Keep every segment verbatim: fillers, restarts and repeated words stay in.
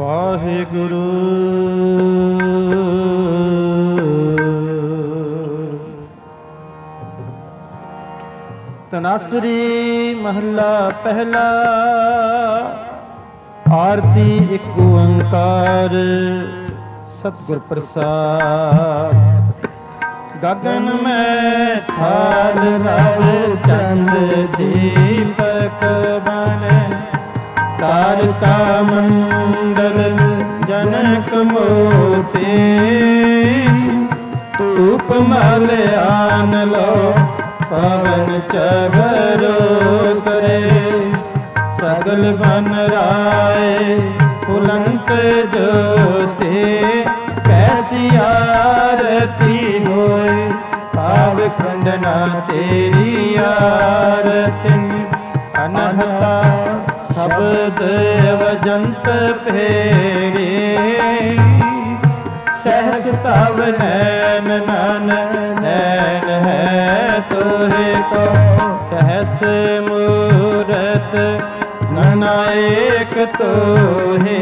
ਵਾਹਿਗੁਰੂ। ਤਨਾਸਰੀ ਮਹੱਲਾ ਪਹਿਲਾ। ਆਰਤੀ ਇੱਕ ਓੰਕਾਰ ਸਤਿਗੁਰ ਪ੍ਰਸਾਦ। ਗਗਨ ਮੈਂ ਥਾਲ ਰਵ ਚੰਦ ਦੀਪਕ ਬਨ ਤਾਰਕਾ ਮੰਡਲ ਜਨਕ ਮੋਤੀ ਧੂਪ ਮਲ ਆਨ ਲੋ ਪਵਨ ਚਵਰੋ ਕਰੇ ਸਗਲ ਬਨ ਰਾਏ ਫੁਲੰਤ ਜੋਤੇ ਕੈਸੀ ਆਰਤੀ ਹੋਏ ਭਾਵ ਖੰਡਨਾ ਤੇਰੀ ਆਰਤੀ ਅਨਹਤਾ ਸ਼ਬਦ ਵਜੰਤ ਫੇਰੇ ਸਹਸ ਤਵ ਨੈਨ ਨਨ ਨੈਨ ਹੈ ਤੋਰੇ ਕੋ ਸਹਸ ਮੂਰਤ ਨਨਾਇਕ ਤੋਹੇ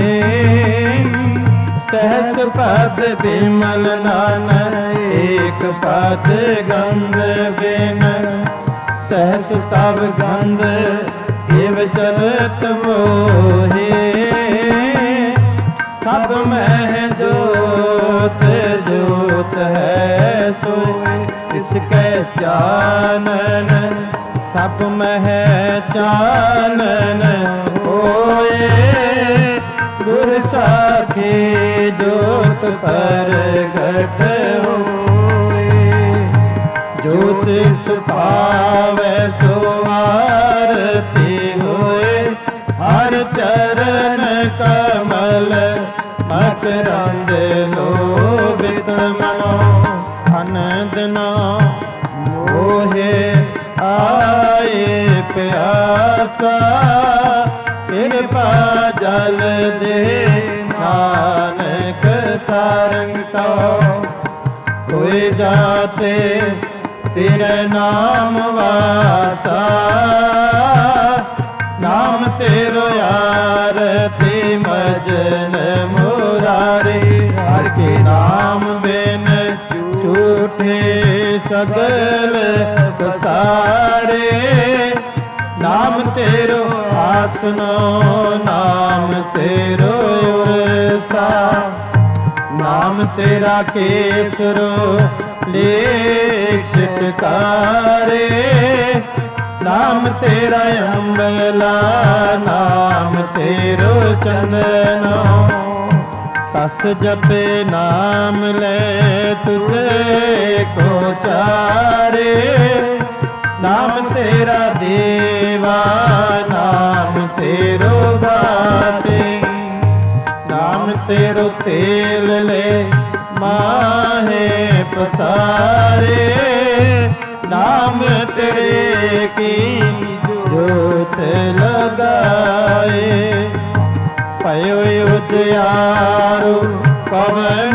ਸਹਸ ਪਦ ਬਿਮਲ ਨਾਨ ਏਕ ਪਦ ਗੰਧ ਬਿਨ ਸਹਸ ਤਵ ਗੰਧ ਇਵ ਚਲਤ ਮੋਹੇ ਸਭ ਮਹਿ ਜੋਤ ਜੋਤ ਹੈ ਸੋਇ ਇਸਕੈ ਚਾਨਨ ਸਭ ਮਹਿ ਚਾਨਨ ਹੋਏ ਗੁਰ ਸਾਖੀ ਜੋਤ ਪ੍ਰਗਟ ਹੋਏ ਜੋਤ ਸੁਭਾਵੈ ਸੋ ਆਰਤੀ ਹੋਏ ਹਰ ਚਰਨ ਕਮਲ ਮਕਰੰਦ ਲੋਭਿਤ ਮਨੋ ਆਨੰਦ ਨਾ ਮੋਹੇ ਆਏ ਪਿਆਸਾ ਕਿਰਪਾ ਜਲ ਦੇ ਨਾਨਕ ਸਾਰੰਗ ਕਉ ਹੋਏ ਜਾਤੇ ਤੇਰੇ ਨਾਮ ਵਾਸਾ ਨਾਮ ਤੇਰੋ ਆਰਤੀ ਮਜਨ ਮੁਰਾਰੀ ਹਰ ਕੇ ਨਾਮ ਬਿਨ ਝੂਠੇ ਸਗਲ ਪਸਾਰੇ ਨਾਮ ਤੇਰੋ ਆਸਨੋ ਨਾਮ ਤੇਰੋ ਉਰਸਾ ਨਾਮ ਤੇਰਾ ਕੇਸਰੋ ਲੇਖ ਛਿਟਕਾਰੇ ਨਾਮ ਤੇਰਾ ਅੰਬਲਾ ਨਾਮ ਤੇਰੋ ਚੰਦਨੋ ਕਸ ਜਪੇ ਨਾਮ ਲੈ ਤੁਝੇ ਕੋ ਚਾਰੇ ਨਾਮ ਤੇਰਾ ਦੇਵਾ ਨਾਮ ਤੇਰੋ ਬਾਟੇ ਨਾਮ ਤੇਰੋ ਤੇਲ ਲੈ ਮਾਹੇ ਪਸਾਰੇ ਨਾਮ ਤੇਰੇ ਕੀ ਜੋਤ ਲਗਾਏ ਪਇਓ ਉਜਿਆਰੂ ਪਵਨ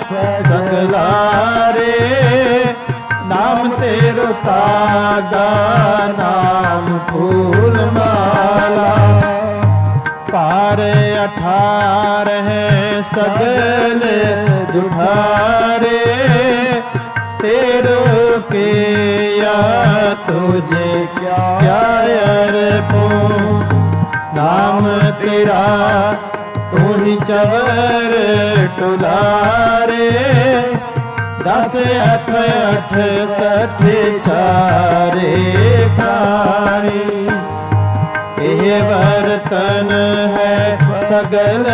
ਸਗਲਾਰੇ ਨਾਮ ਤੇਰੋ ਤਾਗਾ ਨਾਮ ਫੂਲ ਮਾਲਾ ਪਾਰ ਅਠਾਰ ਹੈ ਸਗਲ ਜੁਠਾਰੇ ਤੇਰੋ ਕੀਆ ਤੁਝੇ ਕਿਆ ਅਰਪੋ ਨਾਮ ਤੇਰਾ ਤੂੰ ਹੀ ਚਵਰ ਟੁਲਾਰੇ ਦਸ ਅਠ ਅਠ ਸਠ ਚਾਰੇ ਖਾਣੀ ਇਹ ਵਰਤਨ ਹੈ ਸਗਲ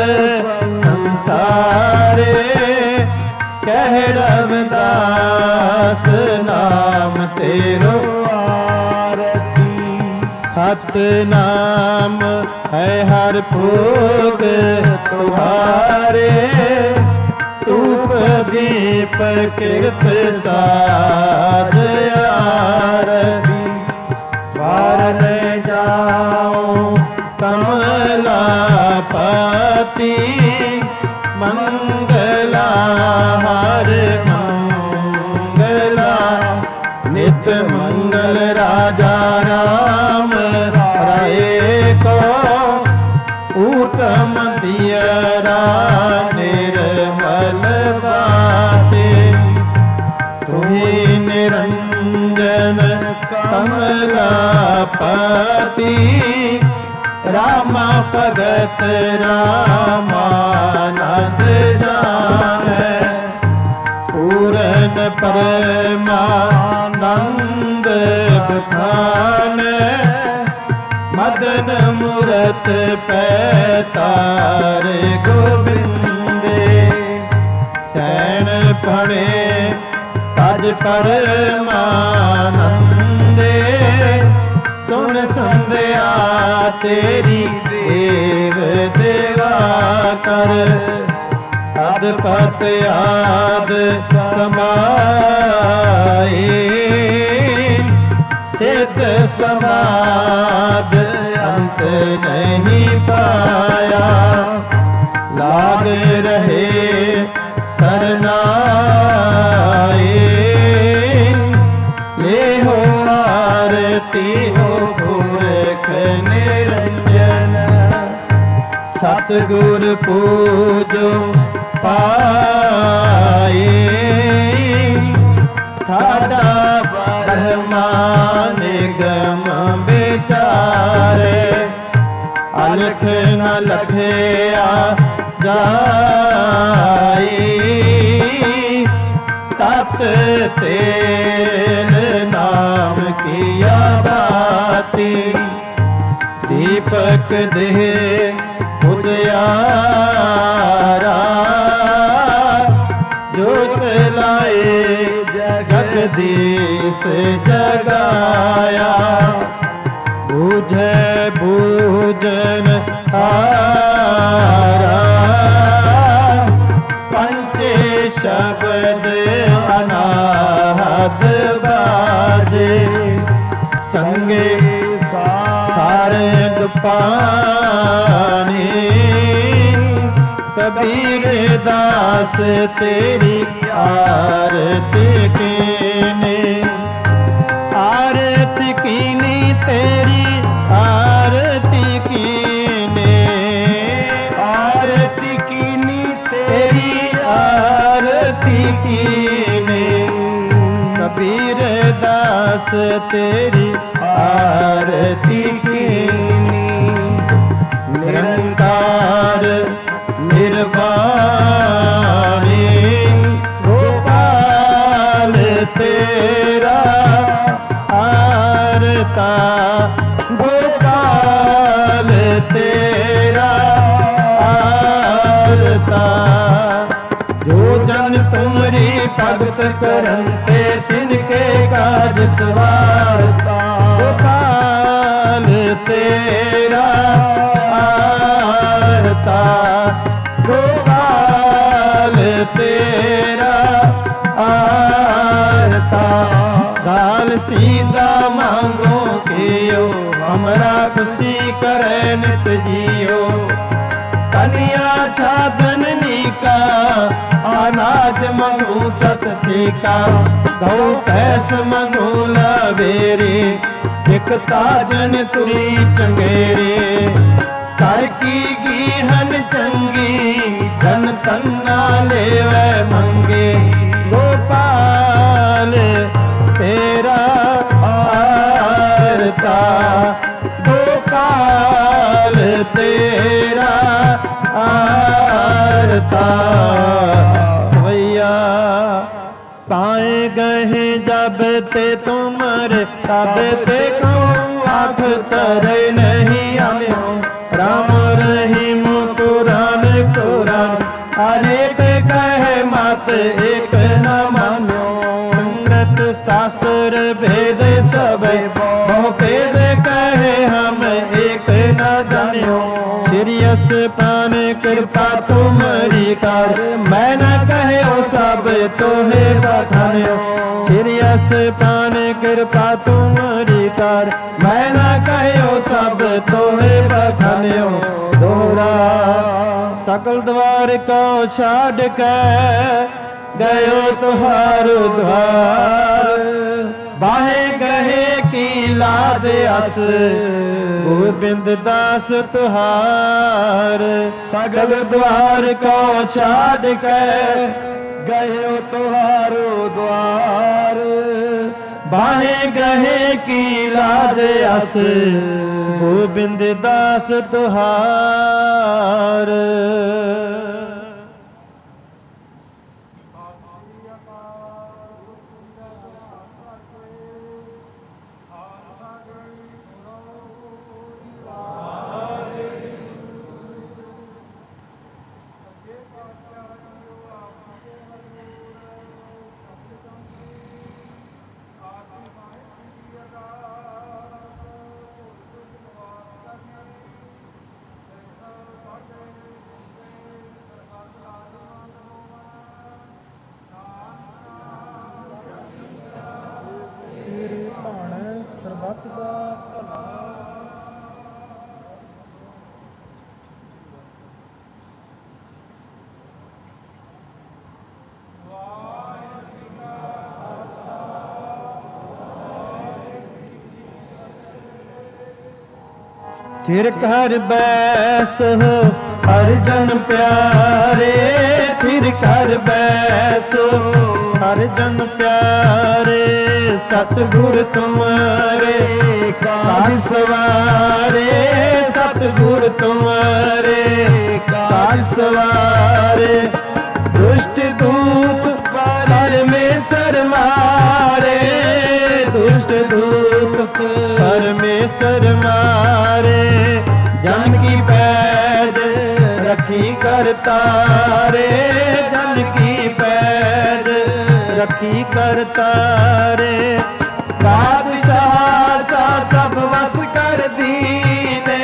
ਸੰਸਾਰੇ ਕਹਿ ਰਵਿਦਾਸ ਨਾਮ ਤੇਰੋ ਆਰਤੀ ਸਤਿਨਾਮ ਹੈ ਹਰ ਭੋਗ ਤੁਹਾਰੇ ਧੂਪ ਦੀਪ ਕਿਰਤ ਸਾਧ ਆਰਤੀ ਵਾਰ ਲੈ ਜਾਓ ਕਮਲਾ ਪਤੀ ਮੰਗਲਾ ਹਰ ਮੰਗਲਾ ਨਿਤ ਮੰਗਲ ਰਾਜਾ ਰਾਮ ਰਾਏ ਕੋ ਊਤਮ ਦਿਅਰਾ ਨਿਰਮਲ ਬਾਟੇ। ਤੁਹੀ ਨਿਰੰਜਨ ਕਮਲਾਪਤੀ, ਰਾਮਾ ਭਗਤ ਰਾਮਾਨੰਦ ਜਾਣੈ। ਪੂਰਨ ਪਰਮਾਨੰਦ ਬਖਾਨੈ, ਮਦਨ ਮੂਰਤ ਪੈਤਾਰ ਗੋਬਿੰਦੇ। ਸੈਣ ਪਣੇ ਤਜ ਪਰਮਾਨੰਦੇ, ਸੁਨ ਸੰਧਿਆ ਤੇਰੀ ਦੇਵ ਦੇਵਾ ਕਰ। ਅਦਪਤ ਆਦ ਸਮਾਏ, ਸਿੱਧ ਸਮਾਦ ਅੰਤ ਨਹੀਂ ਪਾਇਆ। ਲਾਗ ਰਹੇ ਸਰਨਾਏ, ਲੇਹੋ ਆਰਤੀ ਹੋ ਪੁਰਖ ਨਿਰੰਜਨ। ਸਤਿਗੁਰ ਪੂਜੋ ਪਾਏ, ਠਾਡਾ ਬ੍ਰਹਮਾ ਨਿਗਮ ਵਿਚਾਰੇ। ਅਲਖ ਨ ਲਖਿਆ ਜਾਏ, ਤਤ ਤੇਲ ਨਾਮ ਕੀਆ ਬਾਤੀ। ਦੀਪਕ ਦੇਹ ਉਜਿਆਰਾ, ਜੋਤ ਲਾਏ ਜਗਦੀਸ਼ ਜਗਾਇਆ। ਬੂਝੈ ਬੂਝਨ ਹਾਰਾ, ਪੰਚੇ ਸ਼ਬਦ ਅਨਾਹਦ ਬਾਜੇ। ਸੰਗੇ ਸਾਰੰਗ ਪਾਣੀ, ਕਬੀਰ ਦਾਸ ਤੇਰੀ ਆਰਤੀ ਕੀਨੀ। ਆਰਤੀ ਕੀਨੀ ਤੇਰੀ ਆਰਤੀ ਕੀਨੀ। ਆਰਤੀ ਕੀਨੀ ਤੇਰੀ ਆਰਤੀ ਕੀਨੀ। ਕਬੀਰ ਦਾਸ ਤੇਰੀ ਆਰਤੀ ਕੀਨੀ। ਨਿਰੰਕਾਰ ਨਿਰਵਾਣੀ, ਗੋਪਾਲ ਤੇਰਾ ਆਰਤਾ। ਗੋਪਾਲ ਤੇਰਾ ਆਰਤਾ। ਜੋ ਜਨ ਤੁਮਰੀ ਭਗਤ ਕਰਨ ਤੇ, ਤਿਨਕੇ ਕਾਜ ਸਵਾਰਤਾ। ਗੋਪਾਲ ਤੇਰਾ ਆਰਤਾ। ਗੋਪਾਲ ਤੇਰਾ ਆਰਤਾ। दाल सीधा मांगो कियो, हमरा खुशी करे नित जियो। कन्या छादन नीका, अनाज मंगू सत सीका। गौ भैंस मंगू लवेरे, एक ताजन तुरी चंगेरे। कर की गीहन चंगी, धन तन्ना लेवे मंगे। गोपाल तेरा आरता। गोपाल तेरा आरता। सवैया पाए गए जब ते तुमरे, तब ते को आँख तरे नहीं आम्यो। राम रहीम कुरान कुरान, अनेक कहे मत एक न मान्यो। शास्त्र भेद सब बहु भेद कहे, हम एक न जान्यो। श्रीयस पान कृपा तुमरी कर, मैं न कहे ओ सब तोहे बखान्यो। श्रीयस पान कृपा तुमरी कर, मैं न कहे ओ सब तोहे बखान्यो। दोहरा सकल द्वार को छाड़ के, गयो तुहारो द्वार। बाहे गहे की लाज अस, गोबिंद दास तुहार। द्वार सगल द्वार को छाड़ के गए तुहारो द्वार बाहे गहे की लाज अस गोबिंद दास तुहार थिर कर बैस हो हर जन प्यारे थिर कर बैस हो हर जन प्यारे सतगुर तुम्हारे काज सवारे सतगुर तुम्हारे काज सवारे दुष्ट दूत परमेश्वर मारे दुष्ट दूत परमेश्वर मारे जन की पैद रखी कर तारे जन की पैद रखी कर तारे बादशाह सा सब वस कर दीने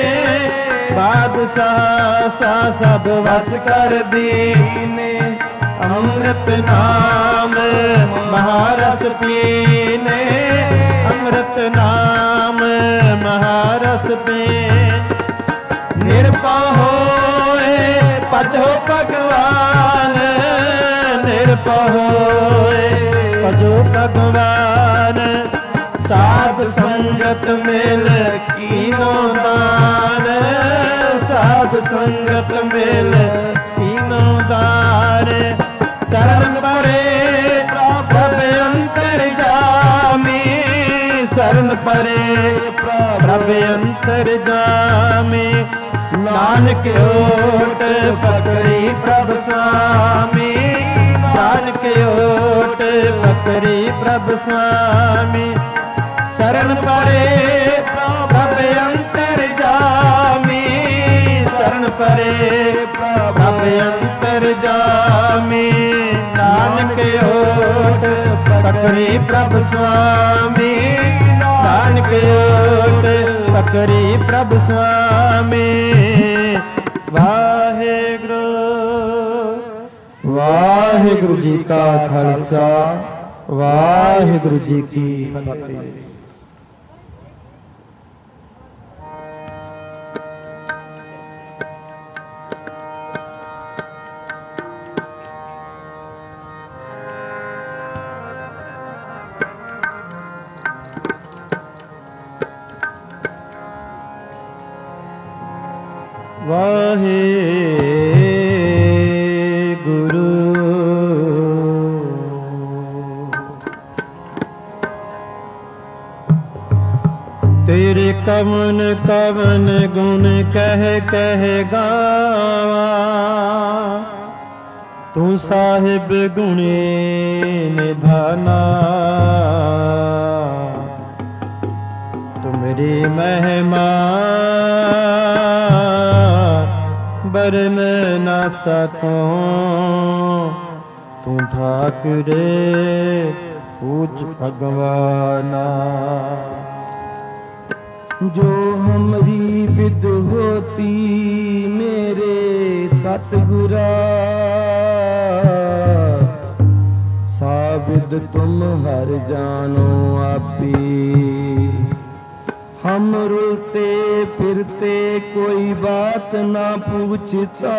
बादशाह सा सब वस कर दीने अमृत नाम महारस पीने अमृत नाम महारस पीने निरपा होए भजो भगवान निरपा होए भजो भगवान साध संगत मिल कीनो दान साध संगत मिल कीनो दान शरण परे प्रभ अंतर जामी शरण परे प्रभ अंतर जामी नानक ओट पकड़ी प्रभ स्वामी नानक ओट पकड़ी प्रभ स्वामी शरण परे प्रभ अंतर जामी शरण परे प्रभ अंतर जामी नानक ओट पकड़ी प्रभ स्वामी नानक ओट पकड़ी प्रभ स्वामी वाहेगुरु वाहेगुरु जी का खालसा वाहेगुरु जी की फतेह। वाहे गुरु तेरे कवन कवन गुण कह कह गावा तू साहिब गुणे निधाना तुमरी महिमा बरन न सको तू ठाकुरे पूज भगवाना जो हमरी विद होती मेरे सतगुरा साबिद तुम हर जानो आपी हम रुलते फिरते कोई बात ना पूछता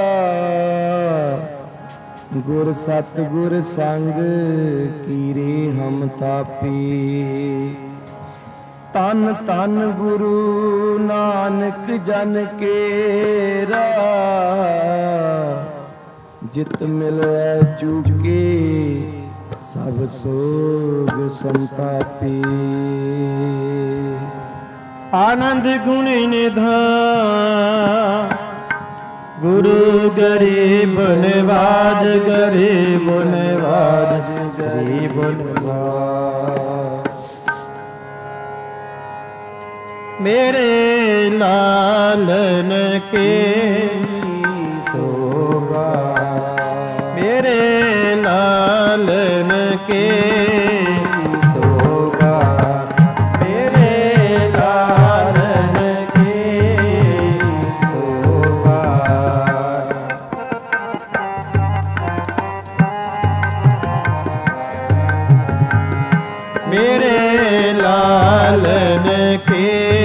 गुर सतगुर संग कीरे हम तापी तन तन गुरु नानक जन केरा, जित मिले चूके सब सोग संतापी। आनंद गुण निधान गुरु गरीब निवाज, गरीब निवाज, गरीब निवाज। मेरे लालन के शोभा, मेरे लालन के शोभा, मेरे लालन के शोभा। मेरे लालन के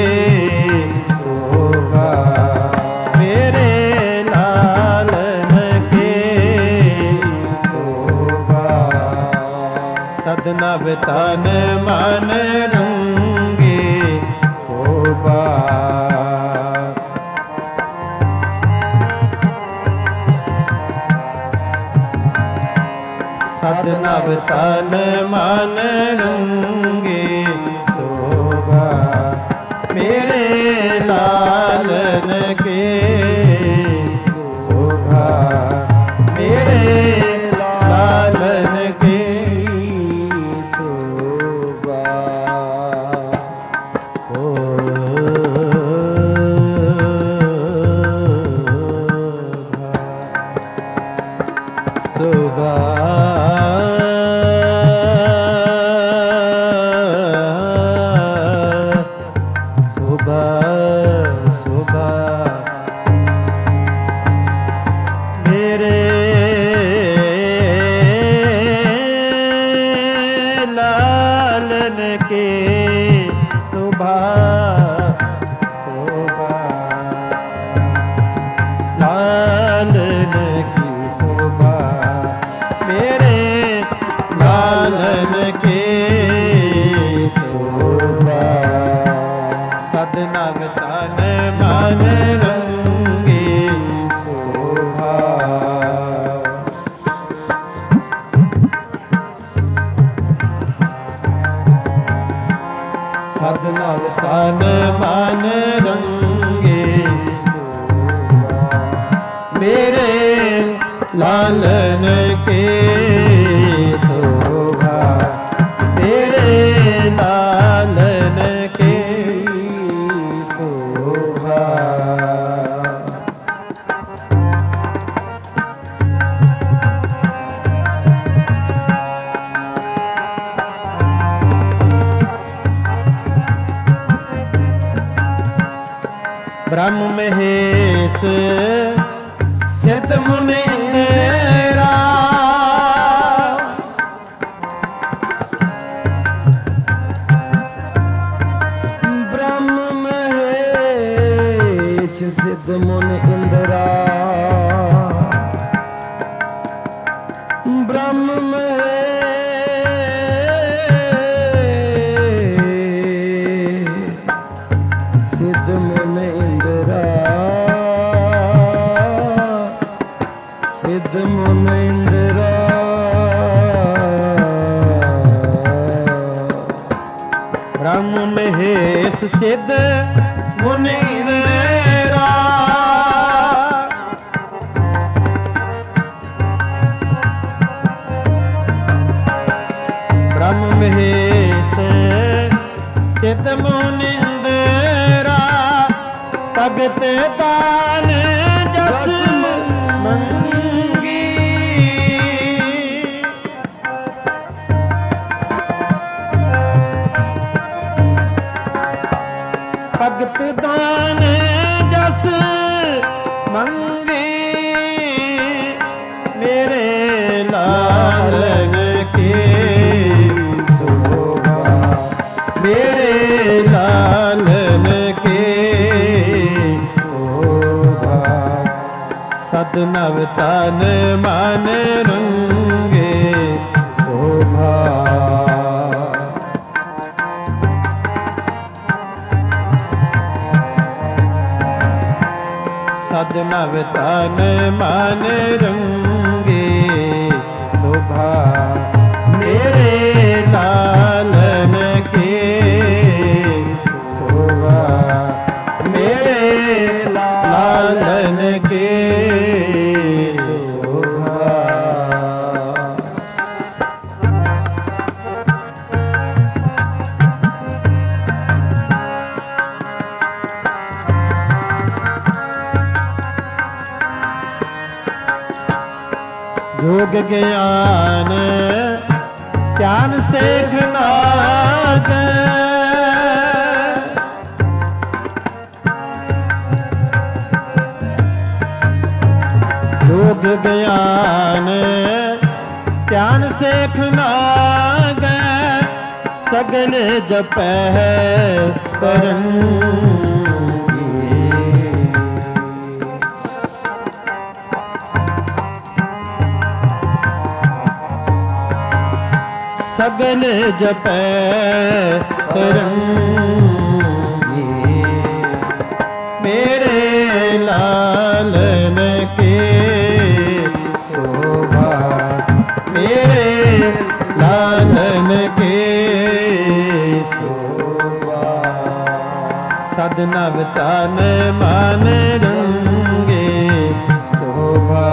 नव तन मन रंगे शोभा। सद नव तन मन रंगे शोभा, मेरे लालन के शोभा, मेरे लालन के लालन के शोभा, तेरे लालन के शोभा। ब्रह्म महेश सिद्ध मुनि सिद्ध मुनि इंदिरा, ब्रह्म महेश सिद्ध मुनि इंदिरा, सिद्ध मुनि इंदिरा। ब्रह्म महेश सिद्ध मुनि इंदिरा, ब्रह्म महेश सिद्ध मुनि इंदिरा। भगत दान जस मंगी, भगत दान जस मंगी, मेरे लालन के शोभा, मेरे लालन के शोभा। सद नव तन मन रंगे शोभा, ਸਦ ਨਵ ਤਨ ਮਨ ਰੰਗੇ ਸ਼ੋਭਾ ਮੇਰੇ ਲਾਲਨ ਕੇ ਸ਼ੋਭਾ ਮੇਰੇ ਲਾਲਨ ਕੇ ਸ਼ੋਭਾ। योग ज्ञान ज्ञान सेख नाग योग ज्ञान ज्ञान सेख नाग सगल जपै तरंगी सगल जपै तरंगी मेरे लालन के शोभा मेरे लालन के शोभा। सद नव तन मन रंगे शोभा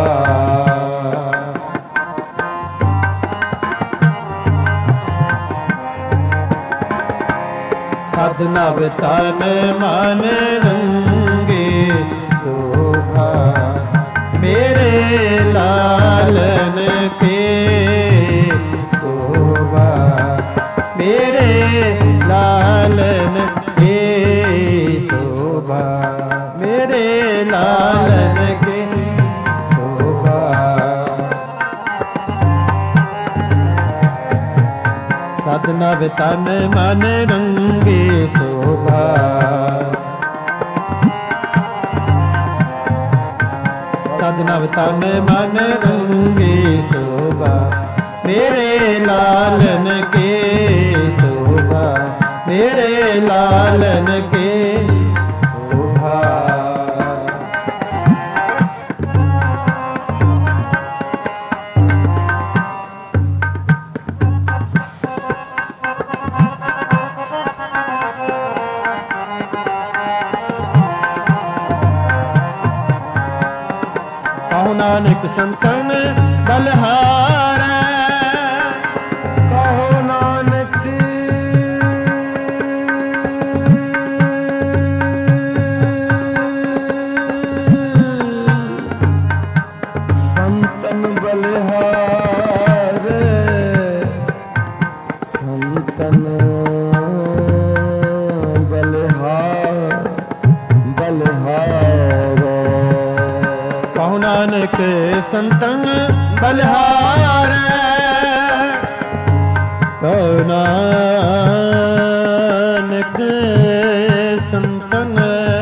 सद नव तन मन रंगे शोभा मेरे लालन के शोभा मेरे लालन के शोभा मेरे लालन के शोभा। सद नव तन मन रंगे शोभा सद नव तन मन रंगे शोभा मेरे लालन के शोभा मेरे लालन के शोभा। कहो नानक संतन बलहार कहो नानक संतन बलहार संतन बलहार बलहार कहो नानक संतन बलहार कहो नानक संतन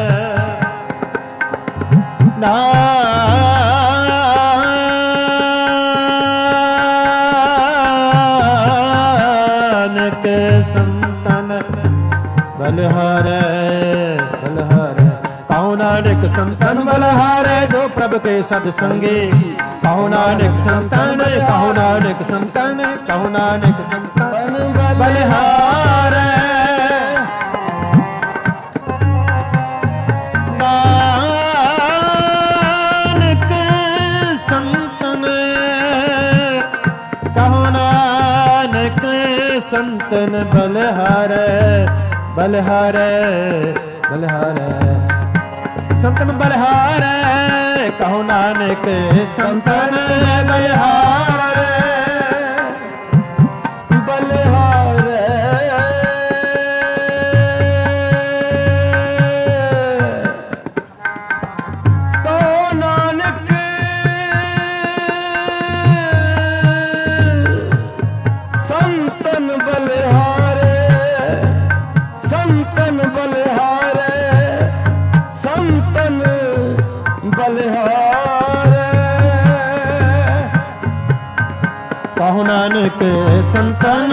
नानक संतन बलहार बलहार कहो नानक संतन बलहार जो प्रभु के सत्संगे कहो नानक संतन कहो नानक संतन कहो नानक संतन बलहार नानक संतन कहो नानक संतन बलहार बलहार बलहार संतन बलहार कहो नानक संतन बलहार बलहार कहो नानक संतन बलहार संतन बलहार संतन बलहार कहो नानक संतन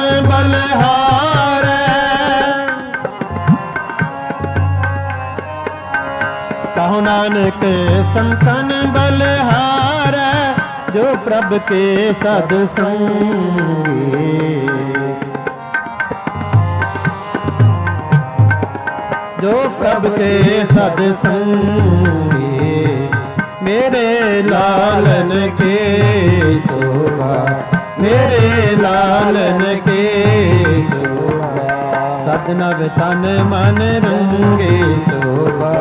कहो नानक संतन बलिहार जो प्रभ के सद संगी। जो प्रभ के सद संगी मेरे लालन के शोभा, मेरे लालन के शोभा। सतनव तन मन रंगे शोभा,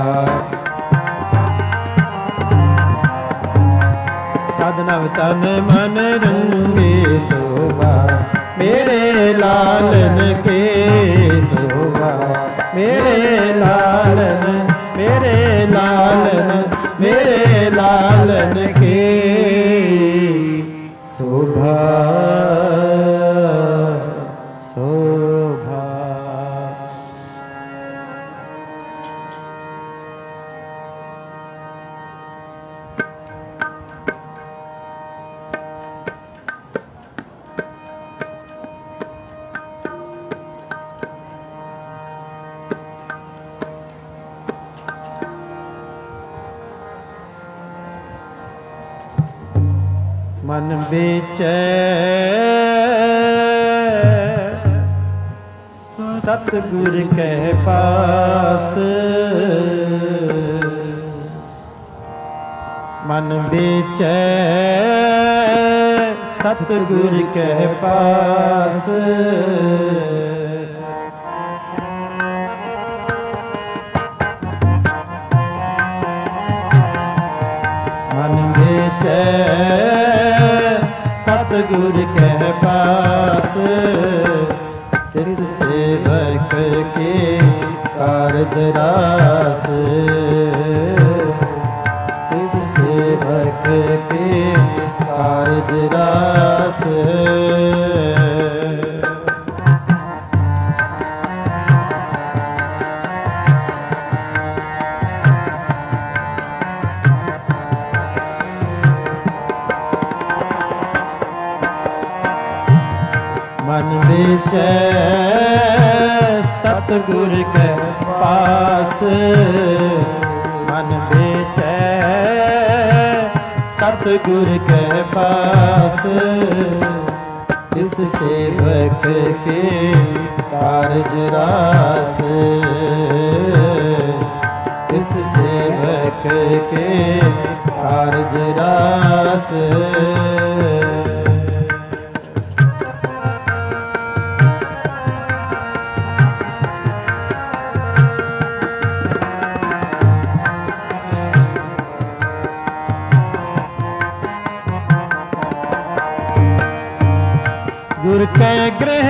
सतनव तन मन रंगे शोभा। मेरे लालन के शोभा, मेरे लालन, मेरे लालन, मेरे लालन के शोभा शोभा। मन बेचै सतगुर के पास, मन बेचै सतगुर के पास। मन बेचै सतगुर के पास, तिस सेवक के कारज रास, तिस सेवक के कारज रास। मन बेचै सतगुर के पास, मन बेचै सतगुर के पास। इस सेवक के कारज रास, इस सेवक के कारज रास। गुर के गृह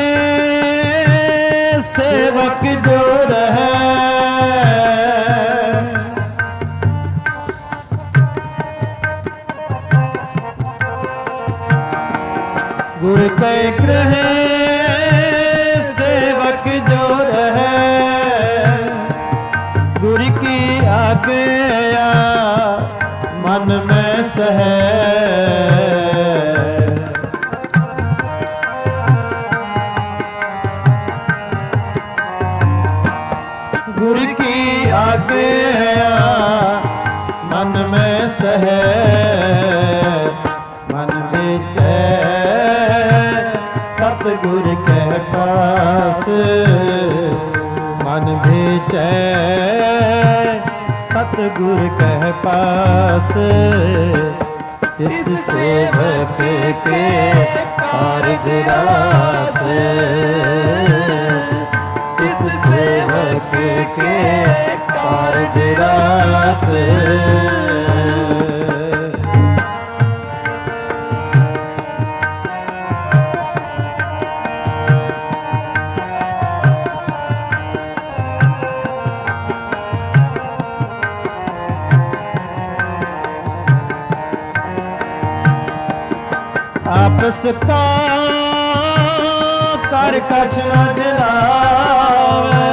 सेवक जो रहे, गुर के गृह सेवक जो रहे। गुर की आज्ञा मन में सहे, गुर की आज्ञा मन में सहे। मन बेचै सतगुर के पास, मन बेचै सतगुर के पास। इस सेवक के कारज रास, इस सेवक के कारज रास। आपस का कर कछ न जलावे,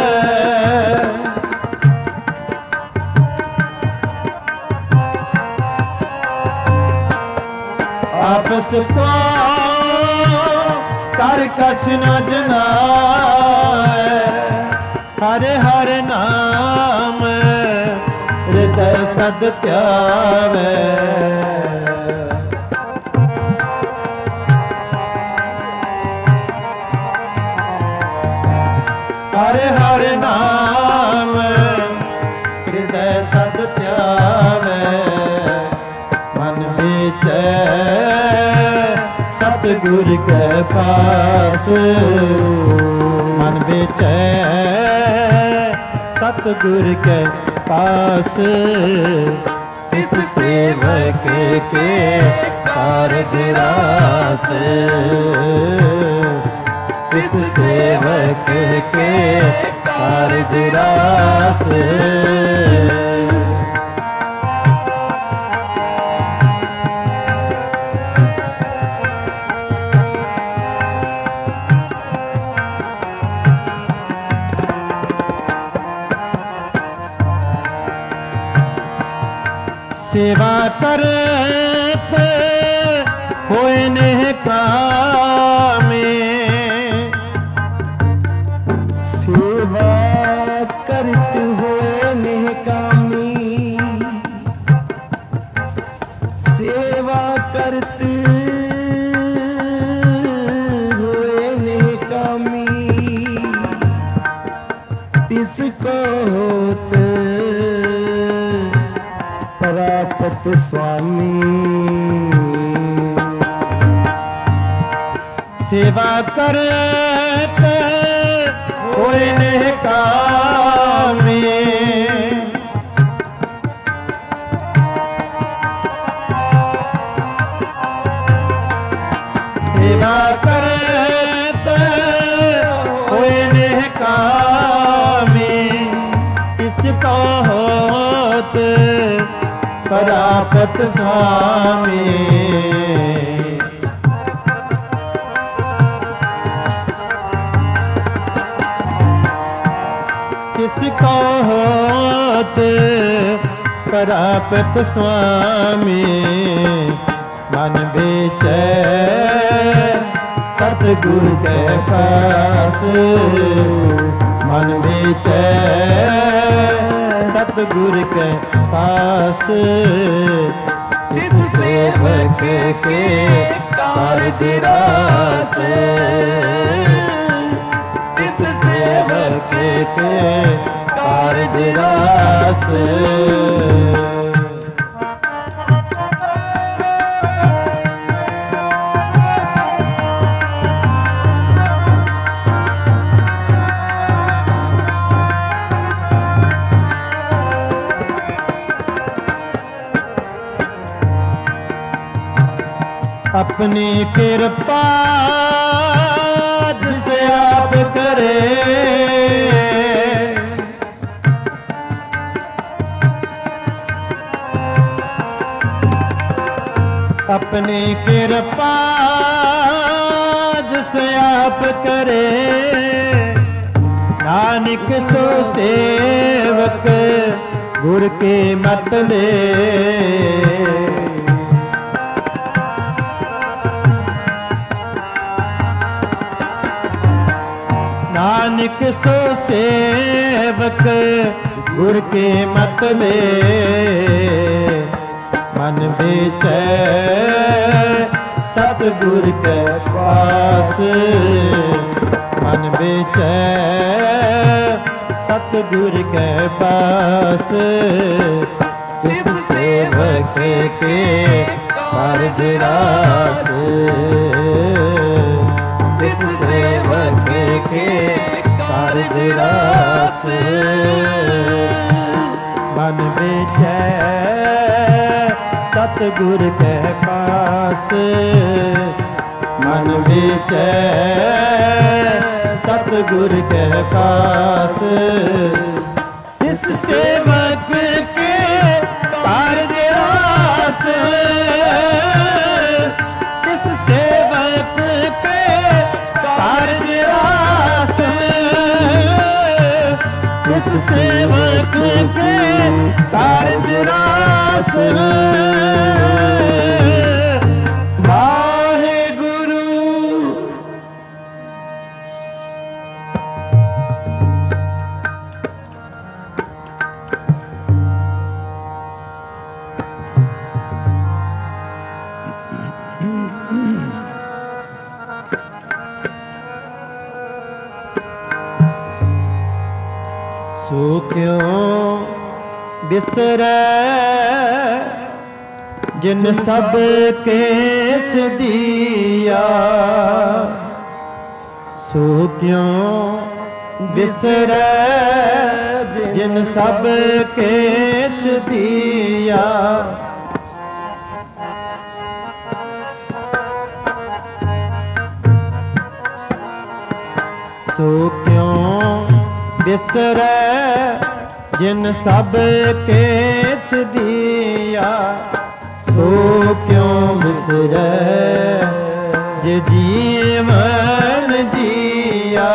आपस का कर कछ न जलावे। हर हर नाम हृदय सद त्यावे। हरे हरे नाम हृदय सद त्यावे। मन विचै सतगुर के पास। मन विचै सतगुर के पास। तिस सेवक के कारज रास। तिस सेवक के कारज रास। सेवा करत होए निहकामी। सेवा करत होए निहकामी। सेवा करत होए निहकामी। तिसको होत प्राप्त स्वामी। सेवा करत होए निहकामी। सेवा करत होए निहकामी। इसको होत प्राप्त स्वामी। किसको होत प्राप्त स्वामी। मन विचै सतगुर के पास। मन विचै सतगुर के पास। इस सेवक के कारज रास। इस सेवक के कारज रास। अपनी कृपा जिसे आप करे। अपनी कृपा जिसे आप करे। नानक सो सेवक गुर के मत ले। नानक सो सेवक गुर के मत ले। मन विचै सतगुर के पास। मन विचै सतगुर के पास। इस सेवक के कारज रास। इस सेवक के कारज रास। मन विचै सतगुर के पास। मन विचै सतगुर के पास। इस सेवक के कारज रास। इस सेवक के कारज रास। इस सेवक के कारज रास। ਕਿਉ ਬਿਸਰੈ ਜਿਨ ਸਭ ਕੇਛ ਦੀਆ। ਸੋ ਕਿਉ ਬਿਸਰੈ ਜਿਨ ਸਭ ਕੇਛ ਦੀਆ। ਸੋ ਕਿਉ ਬਿਸਰੈ ਜਿਨ ਸਭ ਕੇਛ ਦੀਆ। ਸੋ ਕਿਉ ਬਿਸਰੈ ਜੇ ਜੀਵਨ ਜੀਆ।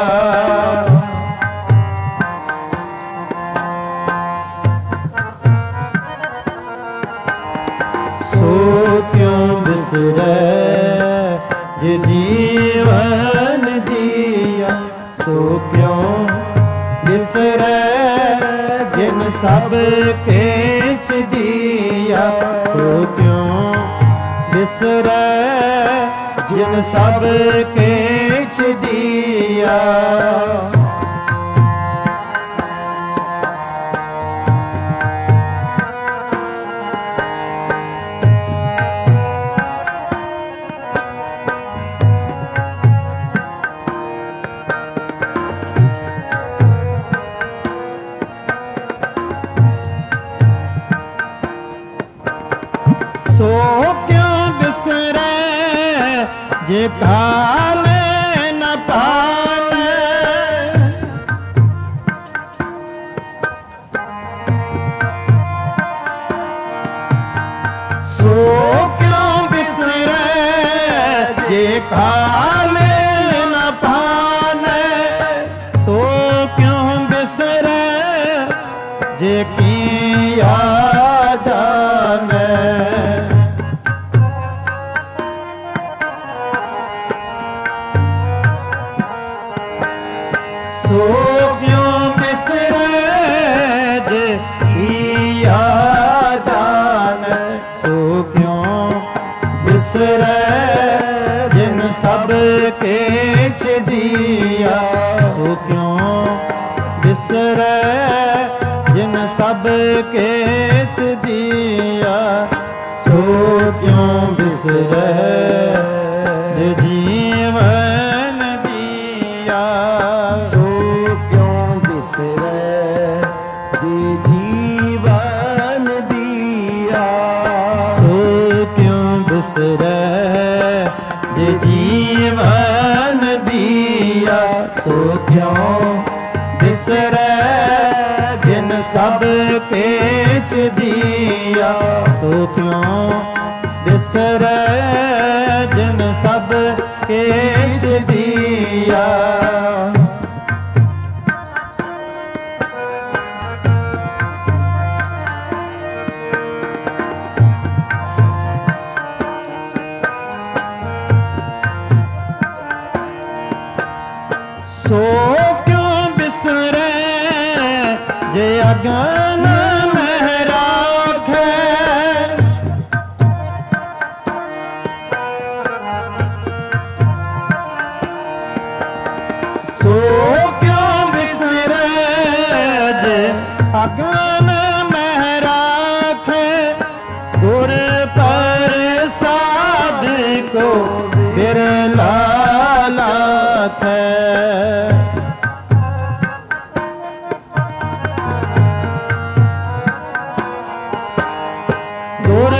ਸੋ ਕਿਉ ਬਿਸਰੈ ਜੇ ਜੀਵਨ ਜੀਆ। ਸੋ ਕਿਉ ਬਿਸਰੈ ਜਿਨ ਸਭ ਕੇਛ ਦੀਆ। ਸੋ ਕਿਉ ਬਿਸਰੈ ਜਿਨ ਸਭ ਕੇਛ ਦੀਆ। ਸੋ ਕਿਉ ਬਿਸਰੈ ਜੇ ਭਾਲੇ ਨ ਭਾਲੇ। ਸੋ ਕਿਉ ਬਿਸਰੈ ਜੇ ਭਾਲੇ ਨ ਭਾਲੇ। ਸੋ ਕਿਉ ਬਿਸਰੈ ਜੇ ਕੀਆ ਜਾਣੈ। ਸੋ ਕਿਉ ਬਿਸਰੈ ਜੇ ਕੀਆ ਜਾਣੈ। ਸੋ ਕਿਉ ਬਿਸਰੈ ਜਿਨ ਸਭ ਕੇਛ ਦੀਆ। ਸੋ ਕਿਉ ਬਿਸਰੈ ਜਿਨ ਸਭ ਕੇਛ ਦੀਆ। ਸੋ ਕਿਉ ਬਿਸਰੈ ਜੇ ਜੀਵਨ ਜੀਆ। ਸੋ ਕਿਉ ਬਿਸਰੈ ਜੇ ਜੀਵਨ ਦੀਆ। ਸੋ ਕਿਉ ਬਿਸਰੈ ਜੇ ਜੀਵਨ ਦੀਆ। ਸੋ ਕਿਉ ਬਿਸਰੈ ਜਿਨ ਸਭ ਕੇਛ ਦੀਆ। ਸੋ ਕਿਉ ਬਿਸਰੈ ਜਿਨ ਸਭ ਕੇਛ ਦੀਆ। ਸੋ ਕਿਉ ਬਿਸਰੈ ਜੇ ਅਗਨ ਮਹਿ ਰਾਖੈ। ਸੋ ਕਿਉ ਬਿਸਰੈ ਜੇ ਅਗਨ ਮਹਿ ਰਾਖੈ। ਗੁਰ ਪ੍ਰਸਾਦ ਕੋ ਬਿਰਲਾ ਲਾਖੈ। ਗੁਰ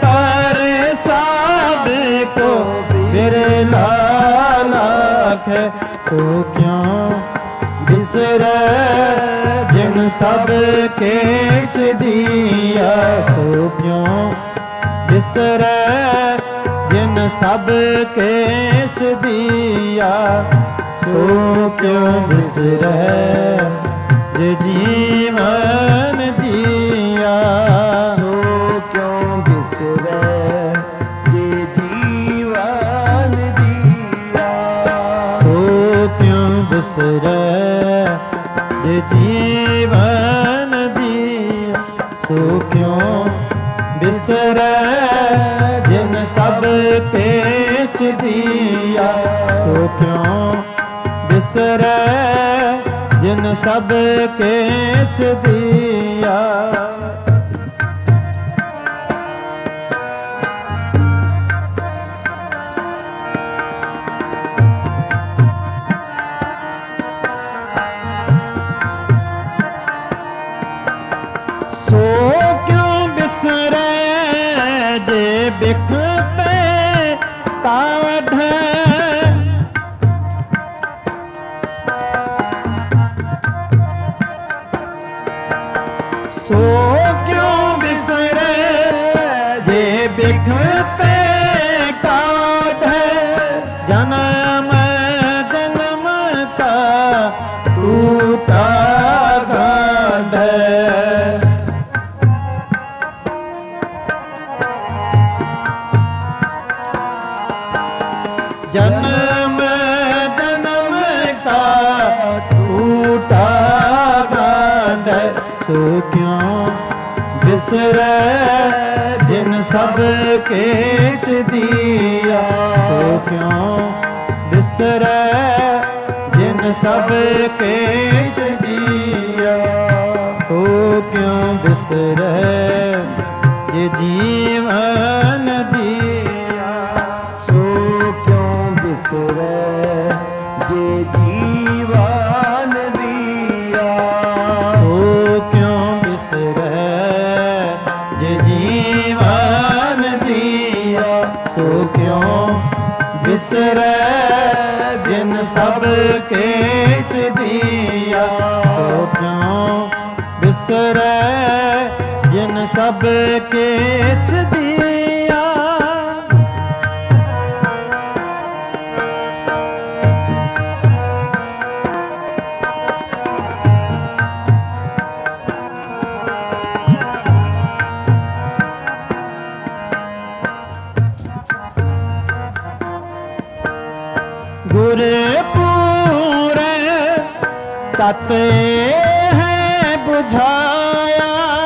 ਪ੍ਰਸਾਦ ਕੋ ਬਿਰਲਾ ਲਾਖੈ। ਸੋ ਕਿਉ ਬਿਸਰੈ ਜਿਨ ਸਭ ਕੇਛ ਦੀਆ। ਸੋ ਕਿਉ ਬਿਸਰੈ ਜਿਨ ਸਭ ਕੇਛ ਦੀਆ। ਸੋ ਕਿਉ ਬਿਸਰੈ ਜੇ ਜੀਵਨ ਜੀਆ। ਸੋ ਕਿਉ ਬਿਸਰੈ ਜੇ ਜੀਵਨ ਜੀਆ। ਸੋ ਕਿਉ ਬਿਸਰੈ ਜੇ ਜੀਵਨ ਜੀਆ। ਸੋ ਕਿਉ ਬਿਸਰੈ ਜਿਨ ਸਭ ਕੇਛ ਦੀਆ। ਸੋ ਕਿਉ ਬਿਸਰੈ जिन सब केछ दिया। सो क्यों बिसरे जे बिखते काढ़े। सो क्यों बिसरे जे बिखते काढ़े। जन्म जन्म का टूटा गाढ़। जन्म जन्म का टूटा गाढ़। सो क्यों बिसरे जिन सब केछ दिया। सो क्यों बिसरे जिन सब केछ दिया। सो क्यों बिसरे ये जीवन दिया। सो क्यों बिसरे जे जीवन दिया। सो क्यों बिसरे जे जीवन दिया। सो क्यों बिसरे जिन सब केछ दिया। सो क्यों बिसरे जिन सब केछ दिया। गुर पूरे तते हैं बुझाया।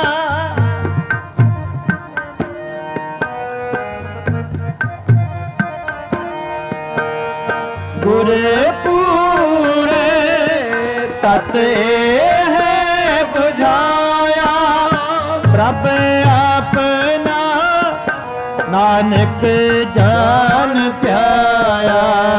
गुर पूरे तते हैं बुझाया। प्रभ अपना नानक जान त्याया।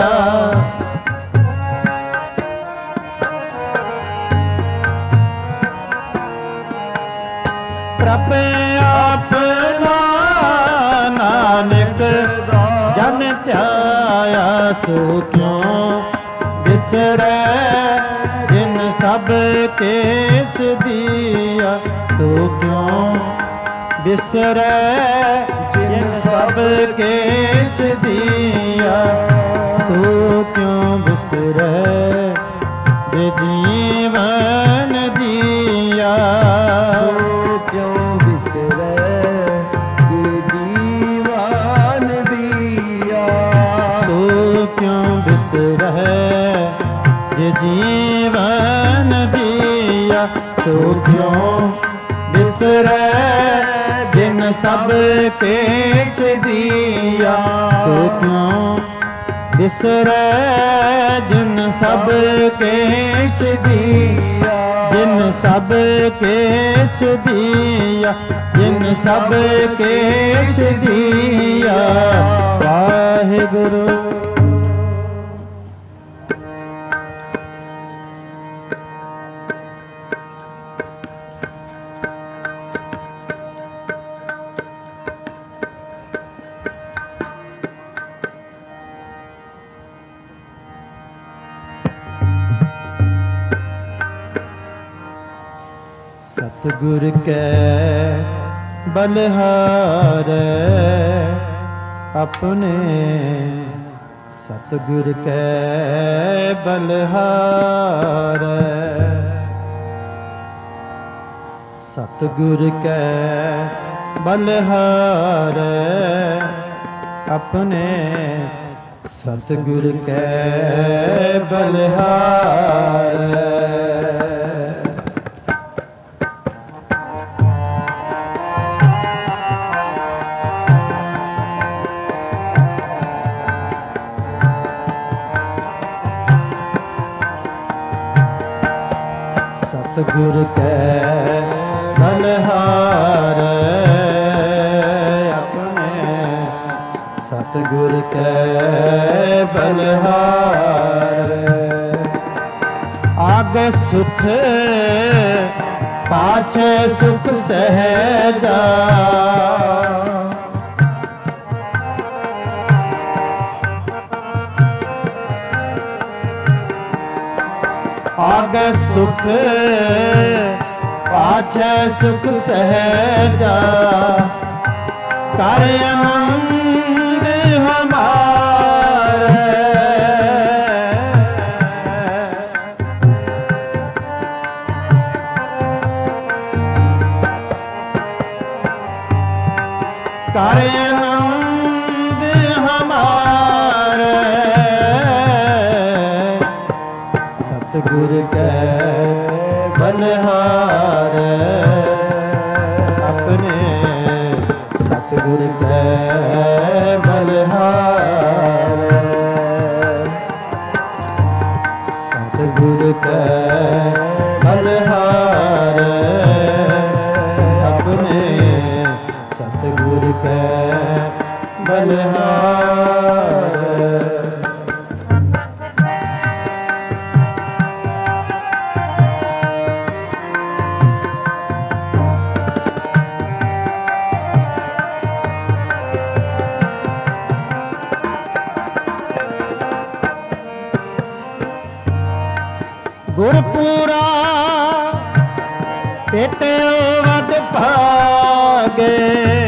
प्रभ अपना नानक जन त्याया। सो क्यों बिसरे जिन सब केछ दिया। सो क्यों बिसरे जिन सब केछ दिया। सो क्यों बिसरे जे जीवन दिया। सो क्यों बिसरे जे जीवन दिया। सो क्यों बिसरे जे जीवन दिया। सो क्यों बिसरे जिन सब केछ दिया। सो क्यों बिसरे जिन सब केछ दिया। जिन सब केछ दिया। जिन सब केछ दिया। वाहिगुरु। सतगुर के बलिहारे अपने। सतगुर के बलिहारे। सतगुर के बलिहारे अपने। सतगुर के बलिहारे। ਸਤਿਗੁਰ ਕੈ ਬਲਹਾਰ ਆਪਣੇ ਸਤਿਗੁਰ ਕੈ ਬਲਹਾਰ ਆਗੇ ਸੁਖ ਪਾਛੇ ਸੁਖ ਸਹਿਜਾ ਆਗੇ ਸੁਖ ਪਾਛੇ ਸੁਖ ਸਹਿਜਾ ਕਰ ਆਨੰਦ ਹਮਾਰੇ ਕਰ ਆਨੰਦ ਹਮਾਰੇ ਸਤਿਗੁਰ ਕੈ ਬਲਹਾਰ ਆਪਣੇ ਸਤਿਗੁਰ ਕੈ ਬਲਹਾਰ ਸਤਿਗੁਰ ਕੈ ਬਲਹਾਰ ਆਪਣੇ ਸਤਿਗੁਰ ਕੈ ਬਲਹਾਰ ਗੁਰਪੂਰਾ ਭੇਟਿਓ ਵਡ ਭਾਗੇ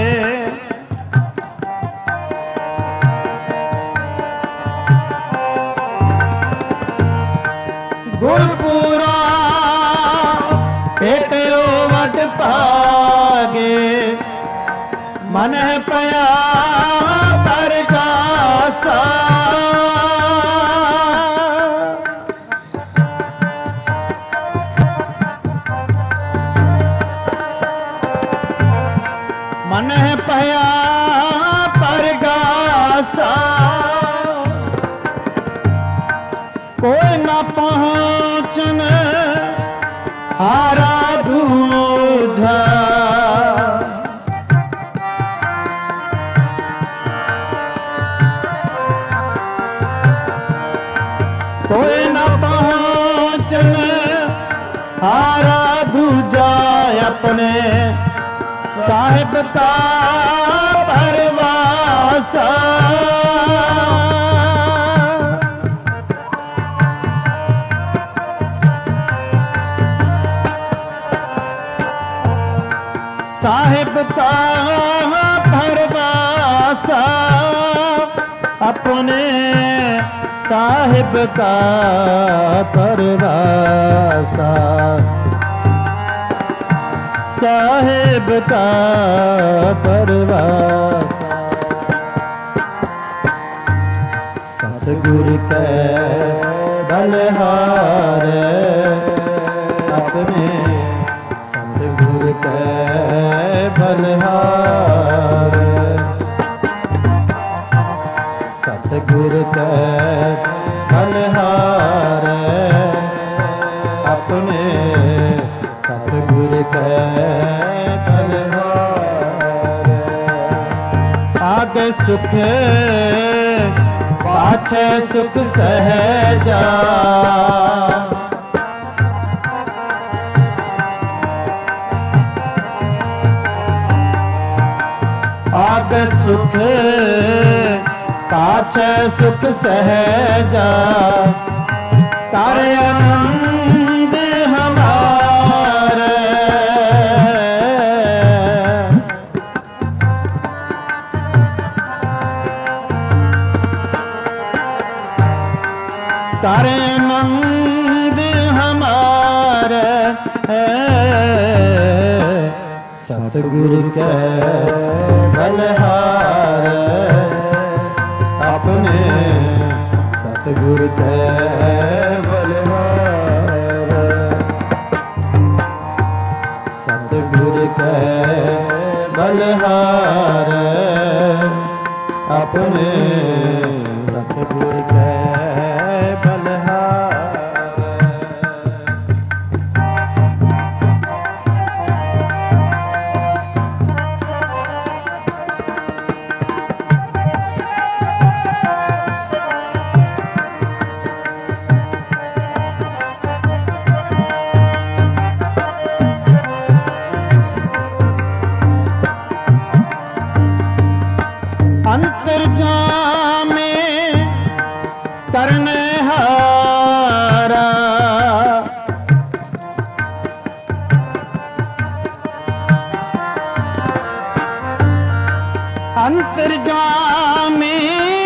ਗੁਰਪੂਰਾ ਭੇਟਿਓ ਵਡ ਭਾਗੇ ਮਨ ਪਿਆ ਪ੍ਰਗਾਸਾ ਮਨ ਪਿਆ ਪ੍ਰਗਾਸਾ ਕੋਈ ਨਾ ਪਹੁੰਚਨ ਹਾਰਾ ਦੂਜਾ ਕੋਈ ਨਾ ਪਹੁੰਚਨ ਹਾਰਾ ਦੂਜਾ ਆਪਣੇ ਸਾਹਿਬ ਕਾ ਪਰਵਾਸਾ ਸਾਹਿਬ ਕਾ ਪਰਵਾਸਾ ਆਪਣੇ ਸਾਹਿਬ ਕਾ ਪਰਵਾਸਾ ਸਾਹਿਬ ਕਾ ਪਰਵਾਸਾ ਸਤਿਗੁਰ ਕੈ ਬਲਹਾਰ ਆਪਣੇ ਸਤਿਗੁਰ ਕੈ ਬਲਹਾਰ ਸਤਿਗੁਰ ਕੈ ਬਲਹਾਰ ਆਪਣੇ ਸਤਿਗੁਰ ਕੈ ਬਲਹਾਰ ਆਗੇ ਸੁਖ ਪਾਛੇ ਸੁਖ ਸਹਿਜਾ ਆਗੇ ਸੁਖ ਪਾਛੇ ਸੁਖ ਸਹਿਜਾ ਕਰ ਆਨੰਦ ਹਮਾਰੇ ਕਰ ਆਨੰਦ ਹਮਾਰੇ ਸਤਿਗੁਰ ਕੈ ਬਲਹਾਰ ਆਪਣੇ ਸਤਿਗੁਰ ਕੈ ਬਲਹਾਰ ਸਤਿਗੁਰ ਕੈ ਬਲਹਾਰ ਆਪਣੇ ਸਤਿਗੁਰ ਕੈ ਬਲਹਾਰ अंतर्जामे करने हारा अंतर्जामे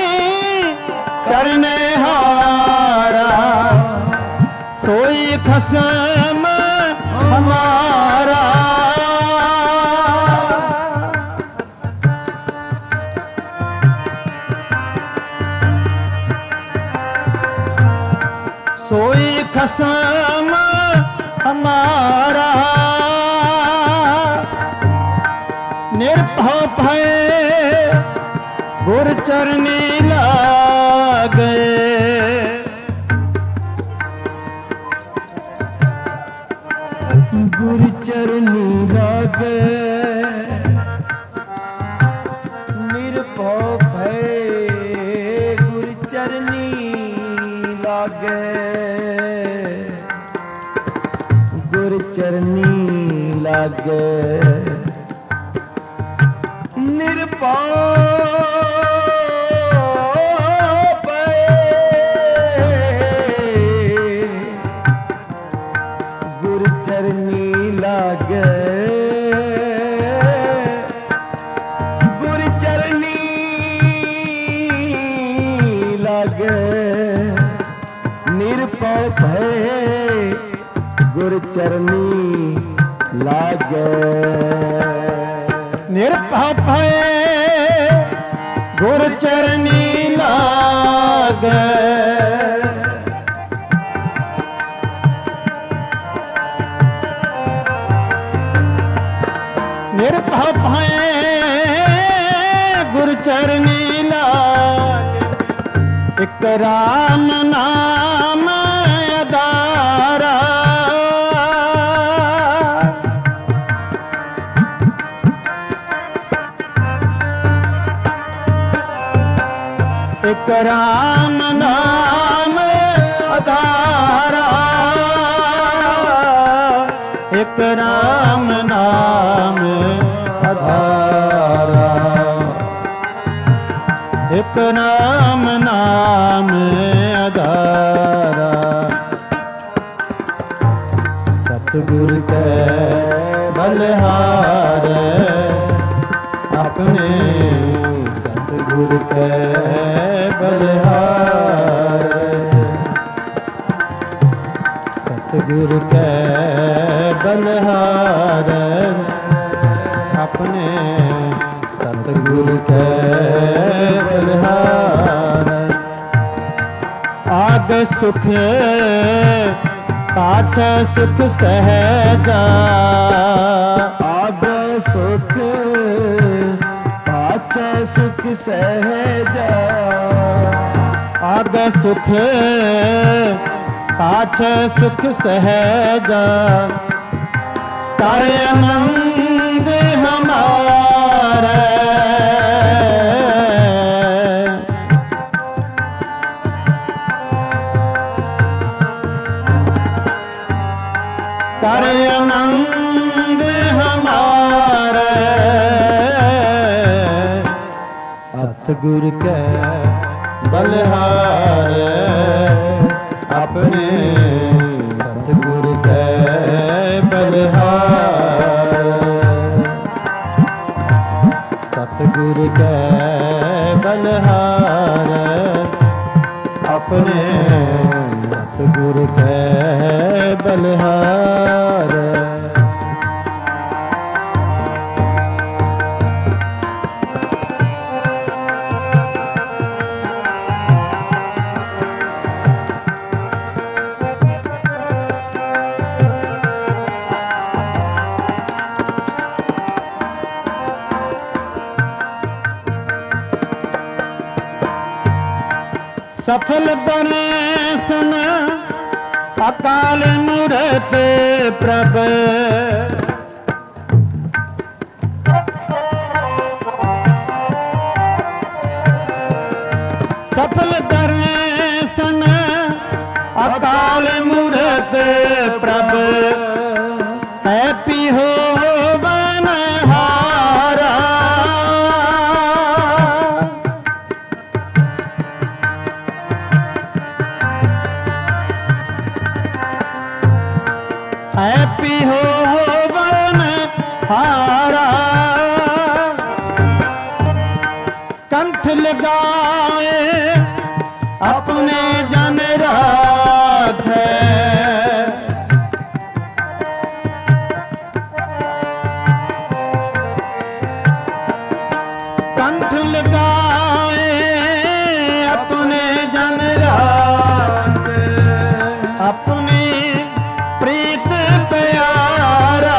करने हारा सोई खसम हमारा सोई खसम हमारा निर्भव भय गुर चरनी लागे गुर चरनी लागे निर्भव भय गुर चरनी लागे गुर चरनी लागे निर्भव गुर चरनी लागे गुर चरनी लागे निर्भव भय गुर चरनी लागे निर्भव भय गुर चरनी लागे निर्भव भय गुर चरनी लागे एक राम नाम आधारा एक राम नाम आधारा एक राम नाम आधारा एक राम नाम आधारा सतगुर के बलिहार अपने सतगुर के बलिहार सतगुर के बलिहार अपने सतगुर के बलिहार आग सुख पाछ सुख सहजा आग सुख पाछ सुख सहजा आग सुख पाछ सुख सहजा कर आनंद हमारा कर आनंद हमारा सतगुर के बलिहार अपने सतगुर के बलिहार सतगुर के बलिहार अपने सतगुर के बलिहार सफल दर्शन अकाल मूरत प्रभ सफल दर्शन अकाल मूरत प्रभ हैप्पी हो बनहारा कंठ लगाए अपने जन राखे। कंठ लगाए अपने जन राखे, अपनी प्रीत प्यारा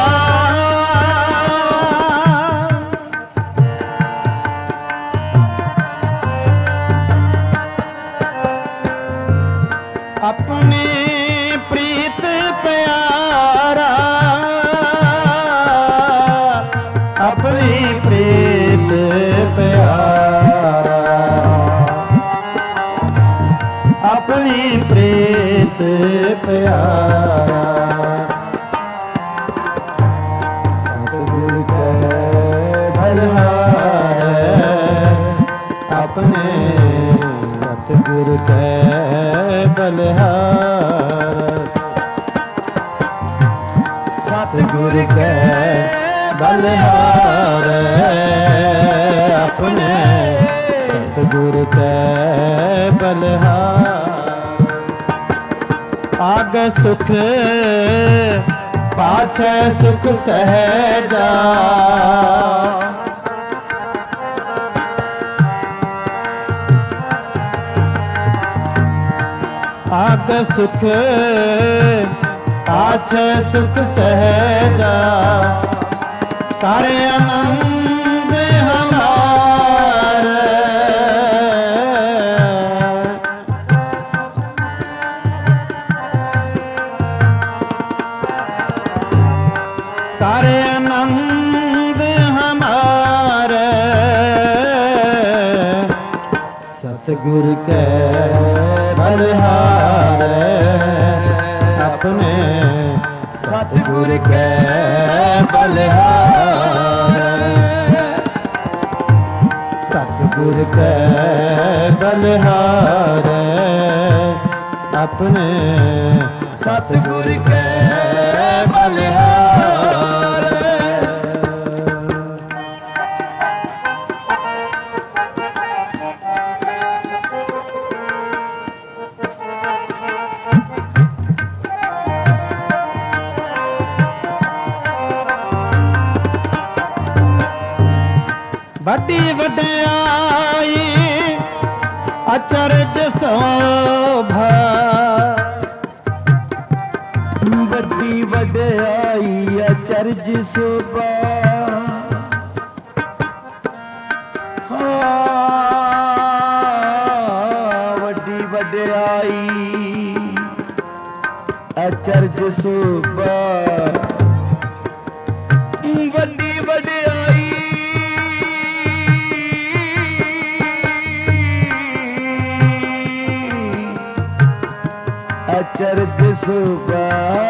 अपनी प्रीत प्यारा, अपनी प्रीत प्यारा, अपनी प्रीत प्यारा। सतगुर के बलिहार अपने, सतगुर के बलिहार, सतगुर के बलिहार अपने, सतगुर के बलिहार। आगे सुख पाछे सुख सहजा, आगे सुख पाछे सुख सहजा, करे आनंद हमारे। करे आनंद हमारे, सतगुर के बलिहार अपने, सतगुर के बलिहार, सतगुर के बलिहार अपने, सतगुर के बलिहार। बड़ी वड्याई अचरज शोभा, बड़ी वड्याई अचरज शोभा, हाँ वड्डी वड्याई अचरज शोभा, वड्डी वड्याई अचरज शोभा,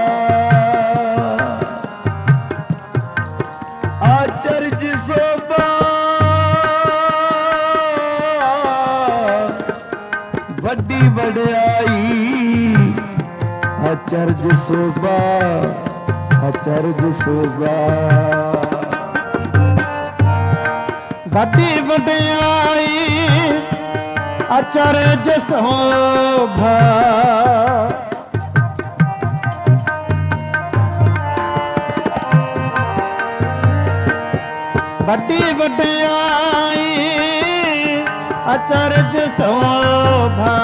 अचरज शोभा, वड्डी वड्याई अचरज शोभा, अचरज शोभा। बड़ी वड्याई अचरज शोभा, बड़ी वड्याई अचरज शोभा,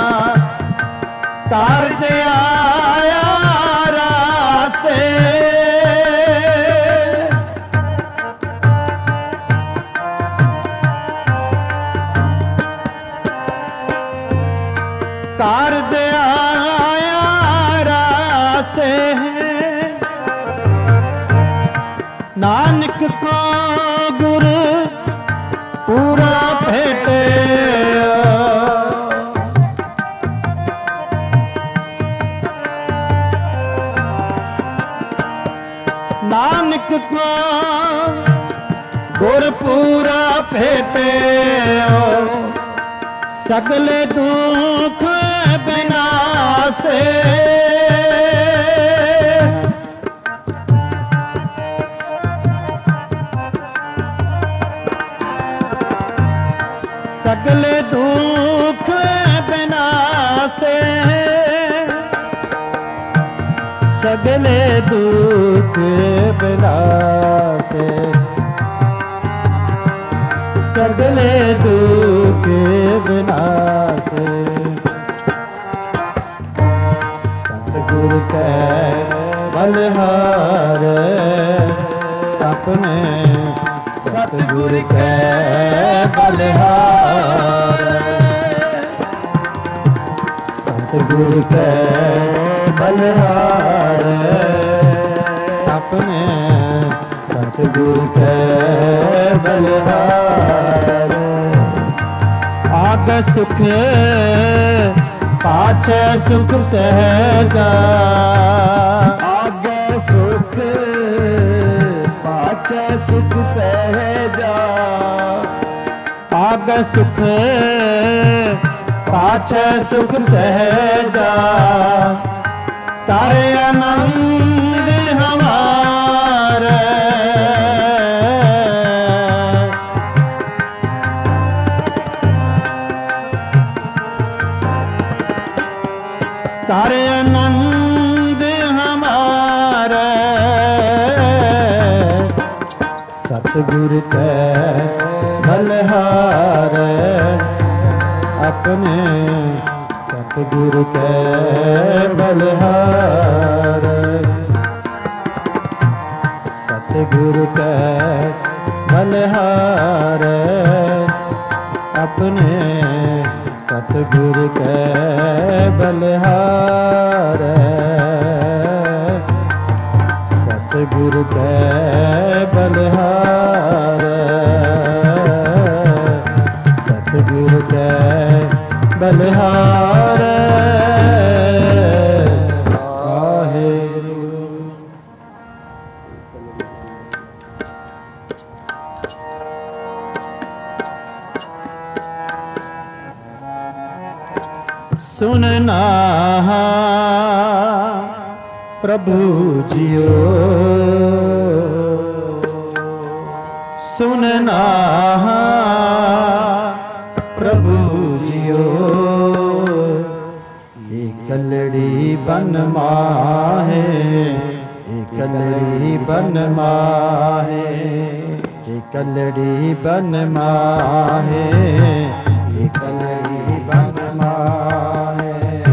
कारज आया रासे, कारज आया रासे, नानक को गुर पूरा भेटे, नानक को गुर पूरा भेटे, सगले दुख विनाशे, सगले दुख विनाशे सगले दुख विनाशे सगले दुख विनाशे सतगुर कै बलिहार अपने सतगुर कै बलिहार सतगुर कै बलिहार अपने सतगुर कै बलिहार आग सुख पाछे सुख सहजा आगे सुख पाछे सुख सहजा आग सुख पाछे सुख सहजा तारे आनंद हमारे तारे आनंद हमारे सतगुर कै बलिहार अपने सतगुर कै बलिहार सतगुर कै बलिहार अपने सतगुर कै बलिहार सतगुर कै बलिहार सतगुर कै बलिहार वाहेगुरु। सुनना प्रभु जियो सुनना प्रभु जियो एकलड़ी बन माहे एकलड़ी बन माहे एकलड़ी बन माहे एकलड़ी बन माहे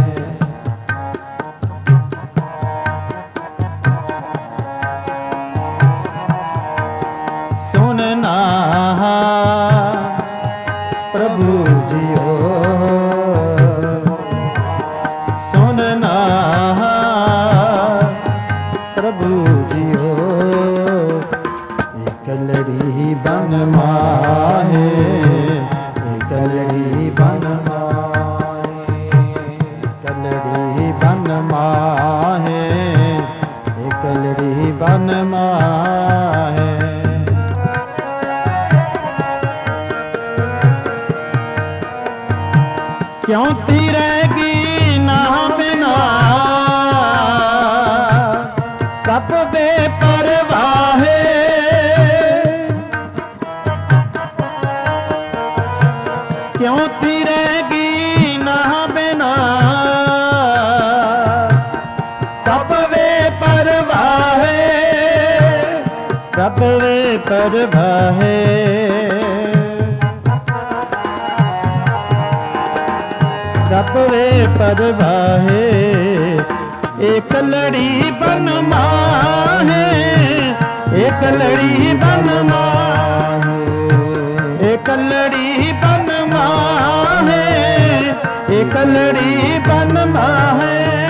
सुनना प्रभु जियो सुनना प्रभु जियो एकलड़ी बन माहे एकलड़ी बन माहे एकलड़ी बन माहे एकलड़ी बन माहे क्यों ती रहेगी ना बिना कब बेपरवाहे क्यों ती रहेगी ना बिना कब बेपरवाहे कब बेपरवाहे रब वे परवाहे एक लड़ी बन माहे एक लड़ी बन माहे एक लड़ी बन माहे एक लड़ी बन माहे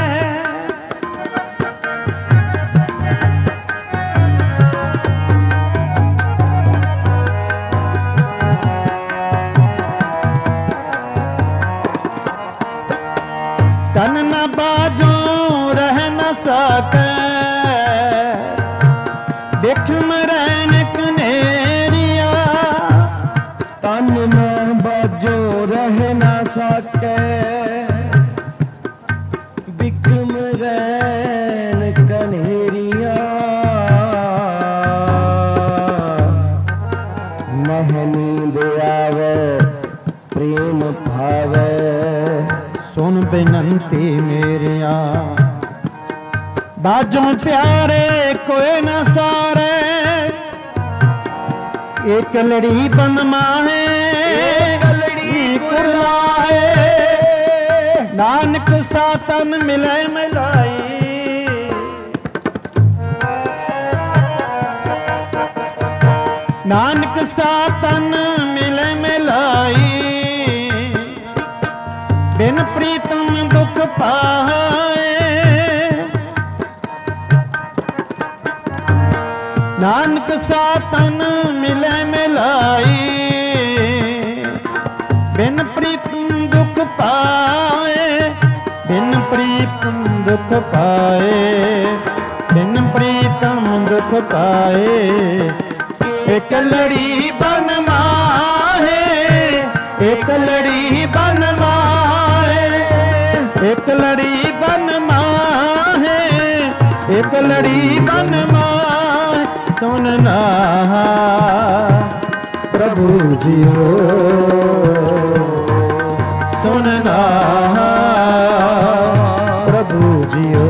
तन न बाजो रह न सके बिखम रैन कनेरिया तन न बाजो रह न सके बिखम रैन कनेरिया महनी दयावे प्रेम भावै। सुन बेनंती मेरिया बाजों प्यारे कोई न सारे, एक लड़ी बन माहे कुरलाए, नानक सातन मिले मिलाई। नानक सातन मिले मिलाई, बिन प्रीतम दुख पाए। नानक सातन मिले मिलाई, बिन प्रीतम दुख पाए। बिन प्रीतम दुख पाए, बिन प्रीतम दुख पाए। एक लड़ी बन माहे, एक लड़ी बन माहे, एक लड़ी बन माहे, एक लड़ी बन माहे। सुनना प्रभु जियो, सुनना प्रभु जियो।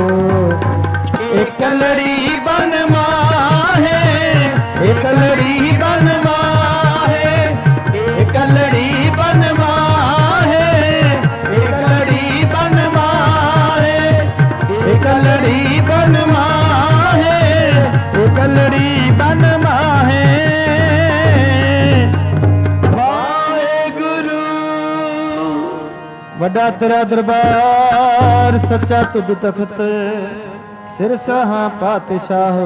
एक लड़ी बन माहे, एक लड़ी बन माहे, एक लड़ी बन माहे, एक लड़ी बन माहे, एक लड़ी बन माहे, एक लड़ी बन माहे। वाहेगुरु। वड्डा तेरा दरबार सच्चा तुद तखत, सिर सहा पातशाह,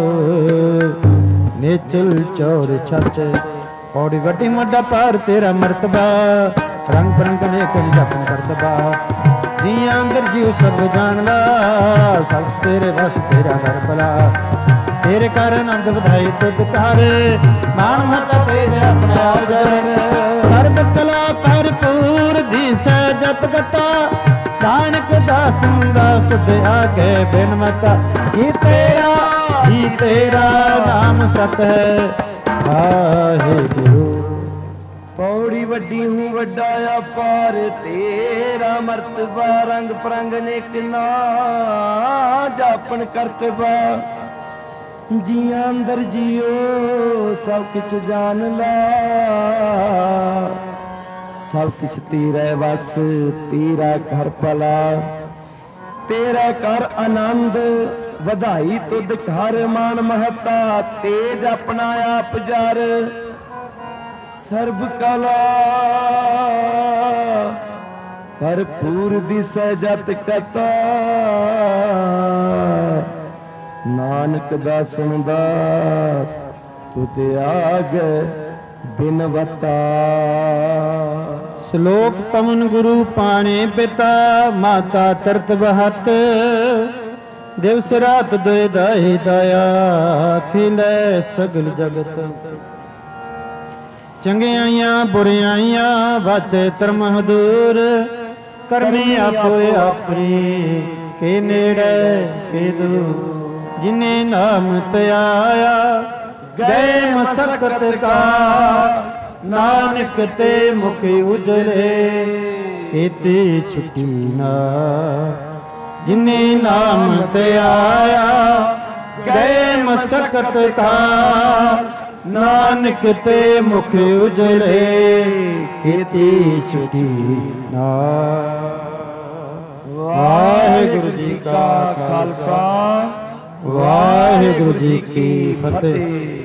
नेचल चौर छत। पौड़ी वड्डी मोडा पार तेरा मरतबा, रंग परंग अनेक जपन करतबा। जिया अंदर जीव सब जान ला, सब तेरे वश तेरा घर भला। तेरे कर आनंद ਵਧਾਈ तुद कर, मान मत तेरे अपना जन। सर्व कला भरपूर दिसै जत गता, नानक दास मुंदा खुद आगे बिन मता। ही तेरा ही तेरा नाम सत है वाहेगुरु। पौड़ी वड्डी हूँ वड्डा अपार, तेरा मर्तबा रंग परंग नेक ना जापन करतबा। जिया अंदर जियो सब किछ जान ला, सब किछ तेरा वस तेरा घर भला। तेरा कर आनंद ਵਧਾਈ तुद घर, मान महता तेज अपना आप जार। सर्ब कला भरपूर दिसै जत कता, नानक दासन दास तुद आगे बिनवता। श्लोक पवन गुरु पाणे पिता, माता तरत बहत। दिवस रात दोए दाई दया, खिलै सगल जगत। चंगियाइयां बुरियाइयां वाचे धर्म हदूर, करमी आपो आपरी के नेड़े के दूर। जिने नाम त्याया गए मसकत का, नानक ते मुख उजले केती छुटी ना। जिने नाम त्याया गए मसकत का, नानक ते मुख उजले केती छुटी ना। वाहेगुरु जी का खालसा, वाहेगुरु जी की फतेह।